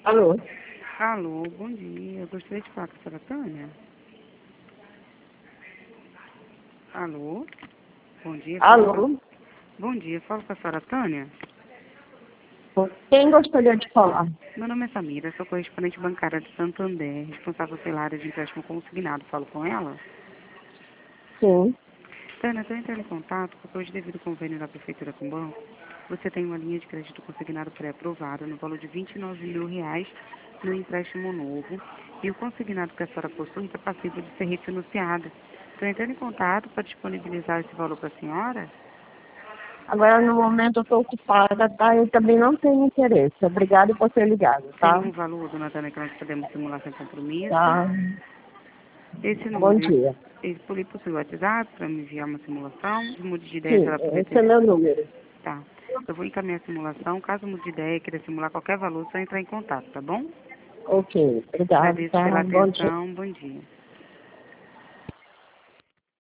Alô? Alô, bom dia. Eu gostaria de falar com a senhora Tânia. Alô? Bom dia. Alô? Bom dia, falo com a senhora Tânia. Quem gostaria de falar? Meu nome é Samira, sou correspondente bancária de Santander, responsável pela área de empréstimo consignado. Falo com ela? Sim. Tânia, estou entrando em contato porque hoje, devido ao convênio da Prefeitura com o banco, você tem uma linha de crédito consignado pré-aprovada no valor de R$ 29 mil no empréstimo novo, e o consignado que a senhora possui está passível de ser refinanciado. Estou entrando em contato para disponibilizar esse valor para a senhora. Agora, no momento, eu estou ocupada, tá? Eu também não tenho interesse. Obrigada por ter ligado, Tem tá? um valor, dona Tânia, que nós podemos simular sem compromisso. Tá. Esse Bom número, dia. ele possui o WhatsApp para me enviar uma simulação. Se mude de ideia, se Sim, ela esse é meu número. Tá. Eu vou encaminhar a simulação. Caso mude de ideia e queira simular qualquer valor, só entrar em contato, tá bom? Ok. Obrigada, Agradeço tá? pela Bom dia. atenção. Bom dia.